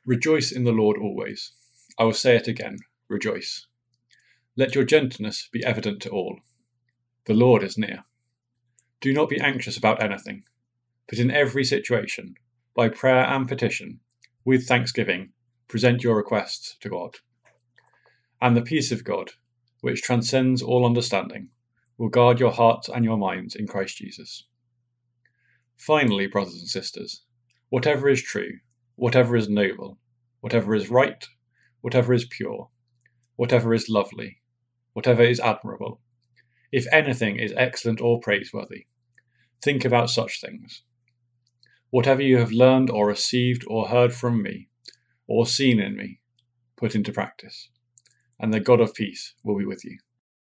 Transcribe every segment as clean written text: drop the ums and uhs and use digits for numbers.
Rejoice in the Lord always. I will say it again, rejoice. Let your gentleness be evident to all. The Lord is near. Do not be anxious about anything, but in every situation, by prayer and petition, with thanksgiving, present your requests to God. And the peace of God, which transcends all understanding, will guard your hearts and your minds in Christ Jesus. Finally, brothers and sisters, whatever is true, whatever is noble, whatever is right, whatever is pure, whatever is lovely, whatever is admirable, if anything is excellent or praiseworthy, think about such things. Whatever you have learned or received or heard from me, or seen in me, put into practice, and the God of peace will be with you.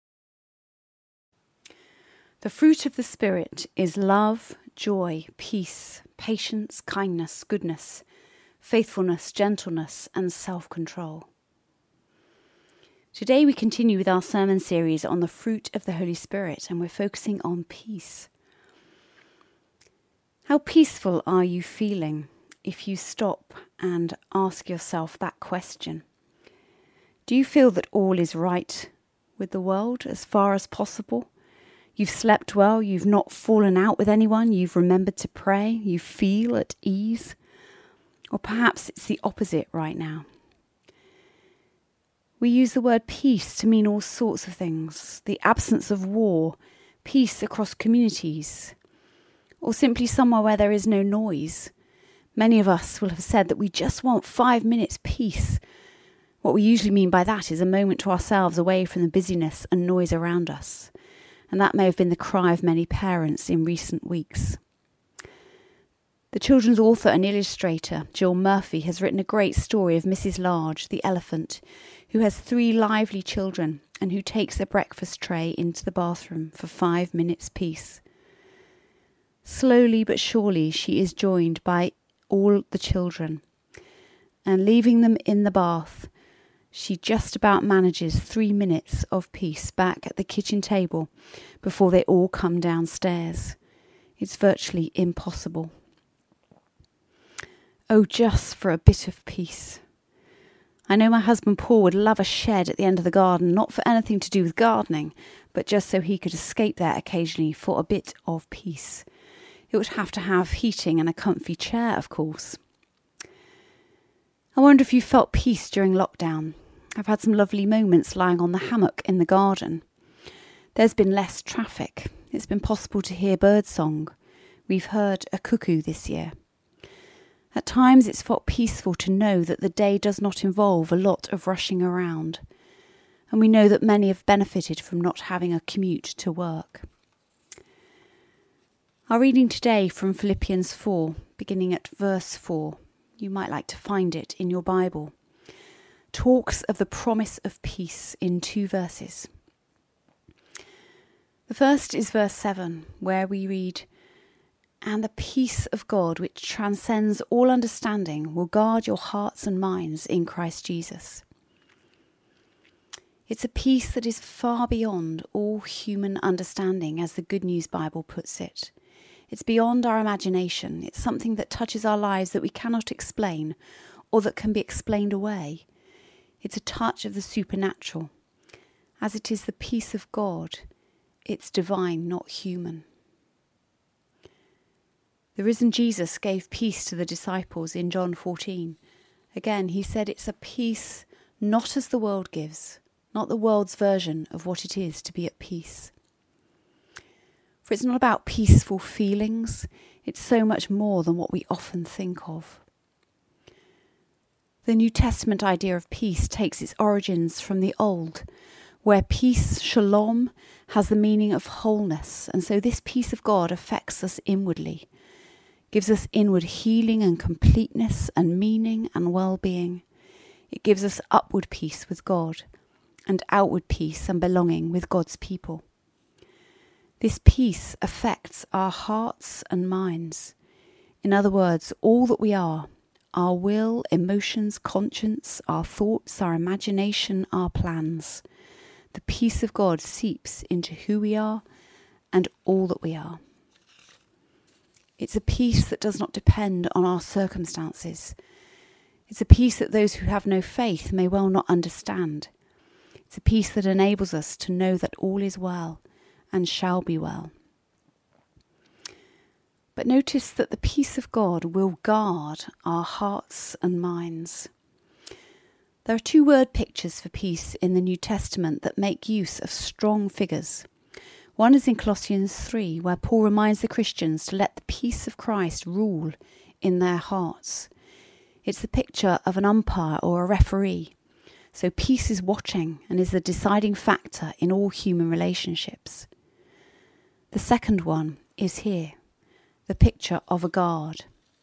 The fruit of the Spirit is love, joy, peace, patience, kindness, goodness, faithfulness, gentleness, and self-control. Today we continue with our sermon series on the fruit of the Holy Spirit, and we're focusing on peace. How peaceful are you feeling if you stop and ask yourself that question? Do you feel that all is right with the world as far as possible? You've slept well, you've not fallen out with anyone, you've remembered to pray, you feel at ease? Or perhaps it's the opposite right now. We use the word peace to mean all sorts of things. The absence of war, peace across communities, or simply somewhere where there is no noise. Many of us will have said that we just want 5 minutes peace. What we usually mean by that is a moment to ourselves away from the busyness and noise around us. And that may have been the cry of many parents in recent weeks. The children's author and illustrator, Jill Murphy, has written a great story of Mrs. Large, the elephant, who has 3 lively children and who takes a breakfast tray into the bathroom for 5 minutes peace. Slowly but surely she is joined by all the children, and leaving them in the bath, she just about manages 3 minutes of peace back at the kitchen table before they all come downstairs. It's virtually impossible. Oh, just for a bit of peace. I know my husband Paul would love a shed at the end of the garden, not for anything to do with gardening, but just so he could escape there occasionally for a bit of peace. It would have to have heating and a comfy chair, of course. I wonder if you felt peace during lockdown. I've had some lovely moments lying on the hammock in the garden. There's been less traffic. It's been possible to hear birdsong. We've heard a cuckoo this year. At times it's felt peaceful to know that the day does not involve a lot of rushing around. And we know that many have benefited from not having a commute to work. Our reading today from Philippians 4, beginning at verse 4. You might like to find it in your Bible. Talks of the promise of peace in 2 verses. The first is verse 7, where we read, "And the peace of God, which transcends all understanding, will guard your hearts and minds in Christ Jesus." It's a peace that is far beyond all human understanding, as the Good News Bible puts it. It's beyond our imagination. It's something that touches our lives that we cannot explain or that can be explained away. It's a touch of the supernatural. As it is the peace of God, it's divine, not human. The risen Jesus gave peace to the disciples in John 14. Again, he said it's a peace not as the world gives, not the world's version of what it is to be at peace. For it's not about peaceful feelings, it's so much more than what we often think of. The New Testament idea of peace takes its origins from the Old, where peace, shalom, has the meaning of wholeness, and so this peace of God affects us inwardly, gives us inward healing and completeness and meaning and well-being. It gives us upward peace with God and outward peace and belonging with God's people. This peace affects our hearts and minds. In other words, all that we are, our will, emotions, conscience, our thoughts, our imagination, our plans. The peace of God seeps into who we are and all that we are. It's a peace that does not depend on our circumstances. It's a peace that those who have no faith may well not understand. It's a peace that enables us to know that all is well and shall be well. But notice that the peace of God will guard our hearts and minds. There are two word pictures for peace in the New Testament that make use of strong figures. One is in Colossians 3, where Paul reminds the Christians to let the peace of Christ rule in their hearts. It's the picture of an umpire or a referee. So peace is watching and is the deciding factor in all human relationships. The second one is here, the picture of a guard.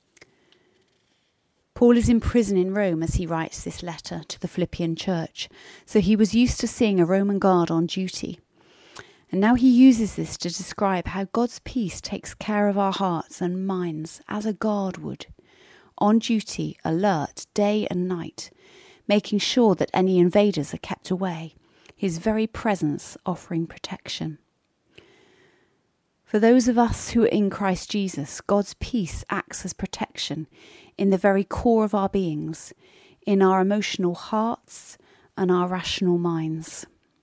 Paul is in prison in Rome as he writes this letter to the Philippian church, so he was used to seeing a Roman guard on duty. And now he uses this to describe how God's peace takes care of our hearts and minds as a guard would, on duty, alert, day and night, making sure that any invaders are kept away, his very presence offering protection. For those of us who are in Christ Jesus, God's peace acts as protection in the very core of our beings, in our emotional hearts and our rational minds.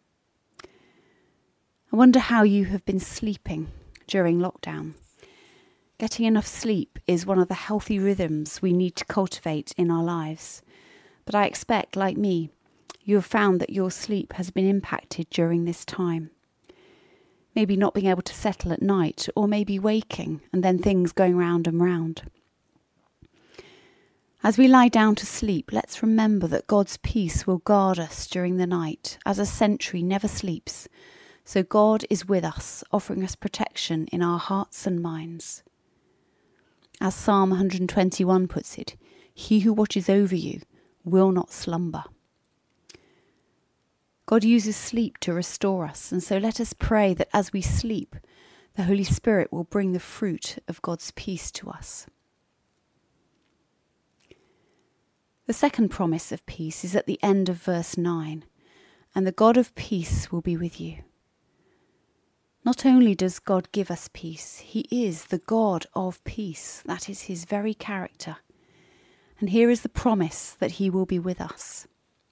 I wonder how you have been sleeping during lockdown. Getting enough sleep is one of the healthy rhythms we need to cultivate in our lives. But I expect, like me, you have found that your sleep has been impacted during this time. Maybe not being able to settle at night, or maybe waking and then things going round and round. As we lie down to sleep, let's remember that God's peace will guard us during the night, as a sentry never sleeps. So God is with us, offering us protection in our hearts and minds. As Psalm 121 puts it, he who watches over you will not slumber. God uses sleep to restore us, and so let us pray that as we sleep, the Holy Spirit will bring the fruit of God's peace to us. The second promise of peace is at the end of verse 9, and the God of peace will be with you. Not only does God give us peace, he is the God of peace. That is his very character. And here is the promise that he will be with us.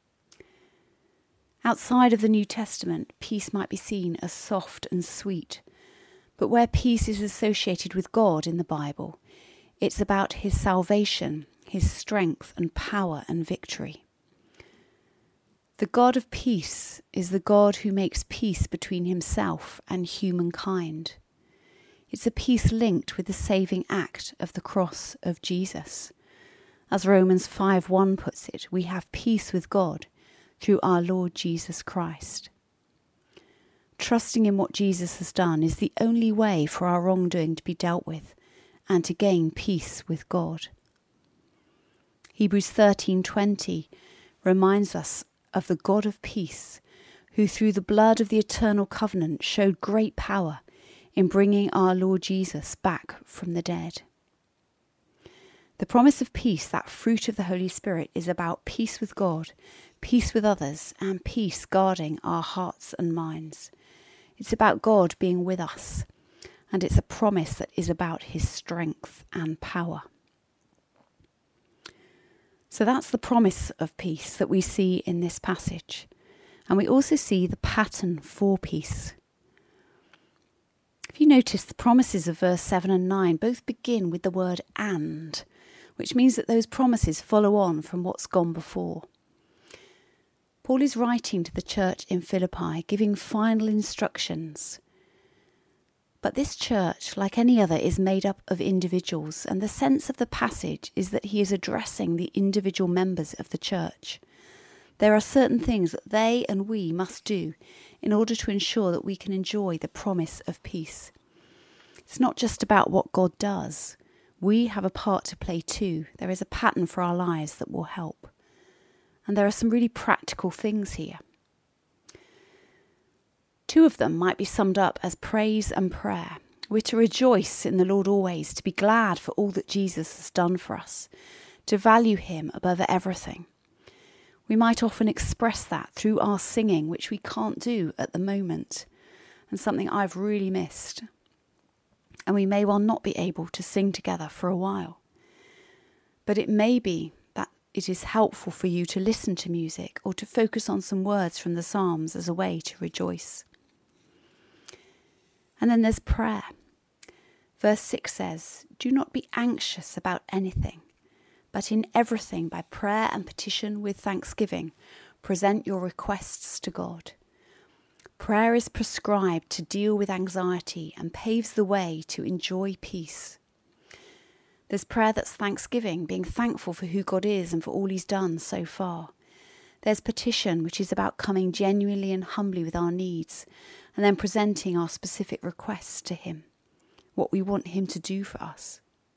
Outside of the New Testament, peace might be seen as soft and sweet. But where peace is associated with God in the Bible, it's about his salvation, his strength and power and victory. The God of peace is the God who makes peace between himself and humankind. It's a peace linked with the saving act of the cross of Jesus. As Romans 5:1 puts it, we have peace with God through our Lord Jesus Christ. Trusting in what Jesus has done is the only way for our wrongdoing to be dealt with and to gain peace with God. Hebrews 13:20 reminds us of the God of peace, who through the blood of the eternal covenant showed great power in bringing our Lord Jesus back from the dead. The promise of peace, that fruit of the Holy Spirit, is about peace with God, peace with others, and peace guarding our hearts and minds. It's about God being with us, and it's a promise that is about his strength and power. So that's the promise of peace that we see in this passage. And we also see the pattern for peace. If you notice, the promises of verse 7 and 9 both begin with the word "and," which means that those promises follow on from what's gone before. Paul is writing to the church in Philippi, giving final instructions. But this church, like any other, is made up of individuals, and the sense of the passage is that he is addressing the individual members of the church. There are certain things that they and we must do in order to ensure that we can enjoy the promise of peace. It's not just about what God does. We have a part to play too. There is a pattern for our lives that will help. And there are some really practical things here. Two of them might be summed up as praise and prayer. We're to rejoice in the Lord always, to be glad for all that Jesus has done for us, to value him above everything. We might often express that through our singing, which we can't do at the moment, and something I've really missed. And we may well not be able to sing together for a while. But it may be that it is helpful for you to listen to music or to focus on some words from the Psalms as a way to rejoice. And then there's prayer. Verse 6 says, "Do not be anxious about anything, but in everything by prayer and petition with thanksgiving, present your requests to God." Prayer is prescribed to deal with anxiety and paves the way to enjoy peace. There's prayer that's thanksgiving, being thankful for who God is and for all he's done so far. There's petition, which is about coming genuinely and humbly with our needs and then presenting our specific requests to him, what we want him to do for us.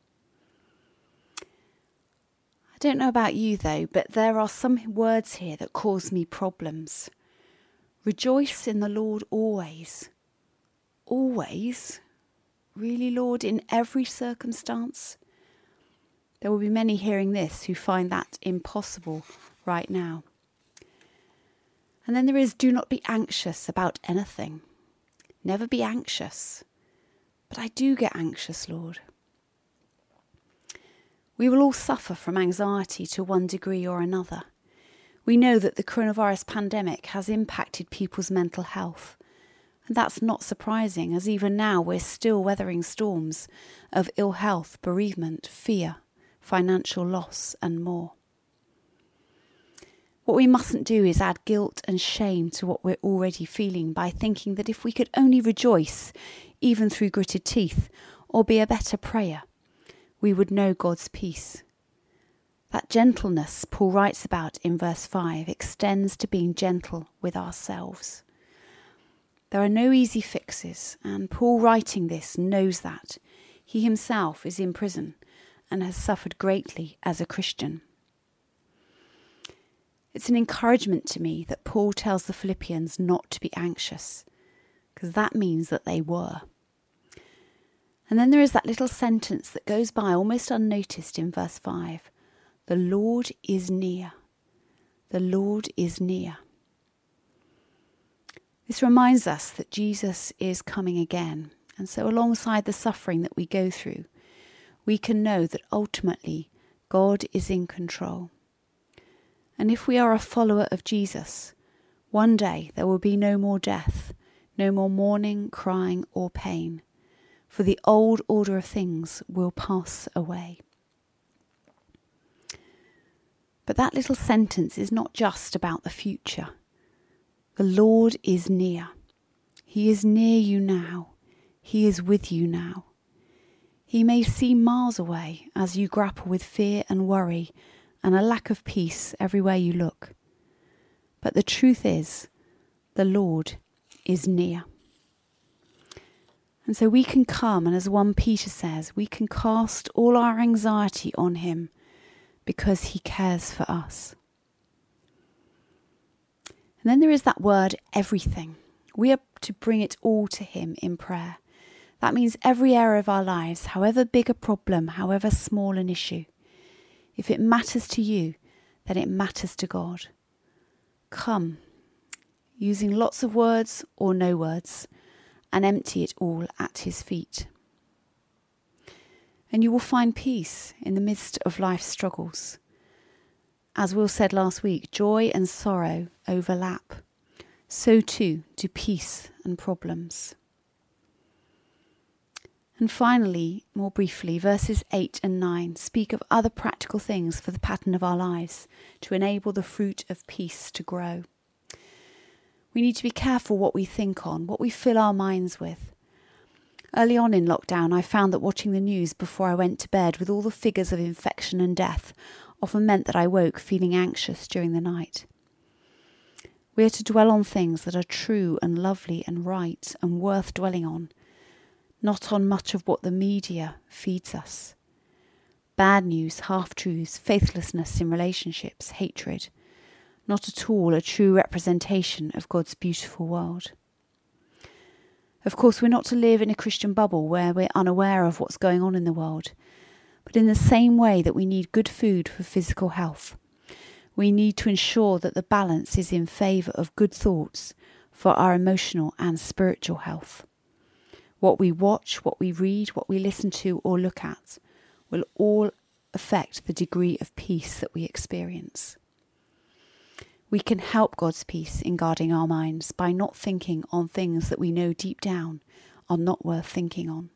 I don't know about you though, but there are some words here that cause me problems. Rejoice in the Lord always. Always? Really, Lord, in every circumstance? There will be many hearing this who find that impossible right now. And then there is, do not be anxious about anything. Never be anxious. But I do get anxious, Lord. We will all suffer from anxiety to one degree or another. We know that the coronavirus pandemic has impacted people's mental health. And that's not surprising, as even now we're still weathering storms of ill health, bereavement, fear, financial loss, and more. What we mustn't do is add guilt and shame to what we're already feeling by thinking that if we could only rejoice, even through gritted teeth, or be a better prayer, we would know God's peace. That gentleness Paul writes about in verse 5 extends to being gentle with ourselves. There are no easy fixes, and Paul writing this knows that. He himself is in prison and has suffered greatly as a Christian. It's an encouragement to me that Paul tells the Philippians not to be anxious, because that means that they were. And then there is that little sentence that goes by almost unnoticed in verse 5. The Lord is near. The Lord is near. This reminds us that Jesus is coming again. And so alongside the suffering that we go through, we can know that ultimately God is in control. And if we are a follower of Jesus, one day there will be no more death, no more mourning, crying, or pain, for the old order of things will pass away. But that little sentence is not just about the future. The Lord is near. He is near you now. He is with you now. He may seem miles away as you grapple with fear and worry and a lack of peace everywhere you look. But the truth is, the Lord is near. And so we can come, and as 1 Peter says, we can cast all our anxiety on him because he cares for us. And then there is that word, everything. We are to bring it all to him in prayer. That means every area of our lives, however big a problem, however small an issue. If it matters to you, then it matters to God. Come, using lots of words or no words, and empty it all at his feet. And you will find peace in the midst of life's struggles. As Will said last week, joy and sorrow overlap. So too do peace and problems. And finally, more briefly, verses 8 and 9 speak of other practical things for the pattern of our lives to enable the fruit of peace to grow. We need to be careful what we think on, what we fill our minds with. Early on in lockdown, I found that watching the news before I went to bed with all the figures of infection and death often meant that I woke feeling anxious during the night. We are to dwell on things that are true and lovely and right and worth dwelling on, not on much of what the media feeds us. Bad news, half-truths, faithlessness in relationships, hatred. Not at all a true representation of God's beautiful world. Of course, we're not to live in a Christian bubble where we're unaware of what's going on in the world. But in the same way that we need good food for physical health, we need to ensure that the balance is in favour of good thoughts for our emotional and spiritual health. What we watch, what we read, what we listen to or look at will all affect the degree of peace that we experience. We can help God's peace in guarding our minds by not thinking on things that we know deep down are not worth thinking on.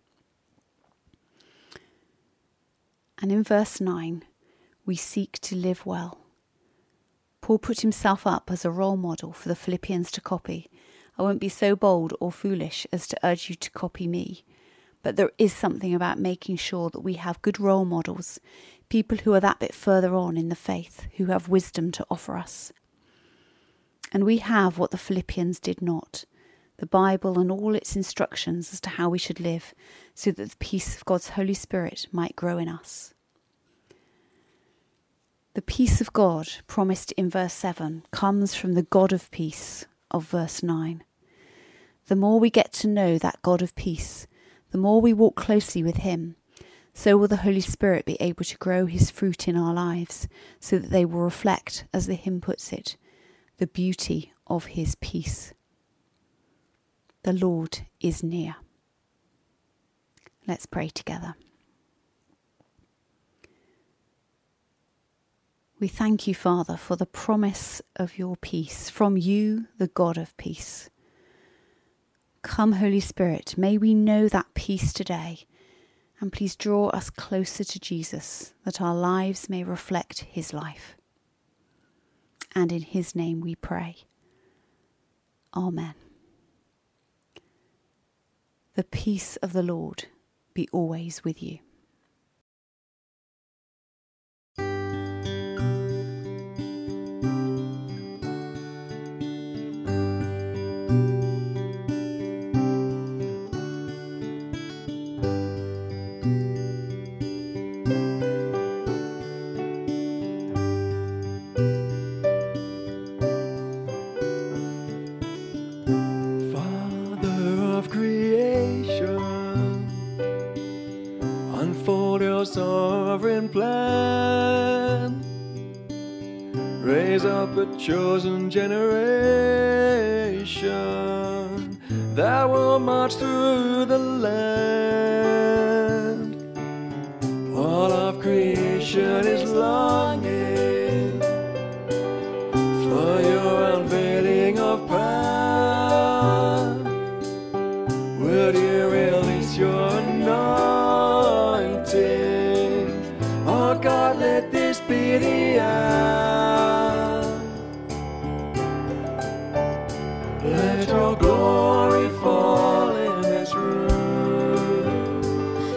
And in verse 9, we seek to live well. Paul put himself up as a role model for the Philippians to copy. I won't be so bold or foolish as to urge you to copy me, but there is something about making sure that we have good role models, people who are that bit further on in the faith, who have wisdom to offer us. And we have what the Philippians did not, the Bible and all its instructions as to how we should live, so that the peace of God's Holy Spirit might grow in us. The peace of God promised in verse 7 comes from the God of peace of verse 9. The more we get to know that God of peace, the more we walk closely with him, so will the Holy Spirit be able to grow his fruit in our lives, so that they will reflect, as the hymn puts it, the beauty of his peace. The Lord is near. Let's pray together. We thank you, Father, for the promise of your peace, from you, the God of peace. Come, Holy Spirit, may we know that peace today, and please draw us closer to Jesus, that our lives may reflect his life. And in his name we pray. Amen. The peace of the Lord be always with you. Sovereign plan, raise up a chosen generation that will march through the land. All of creation is longing for your unveiling of power. Would you release your anointing? Oh God, let this be the hour. Let your glory fall in this room.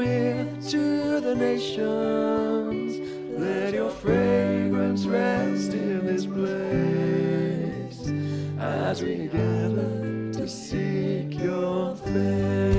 near to the nations. Let your fragrance rest in this place as we gather to seek your face.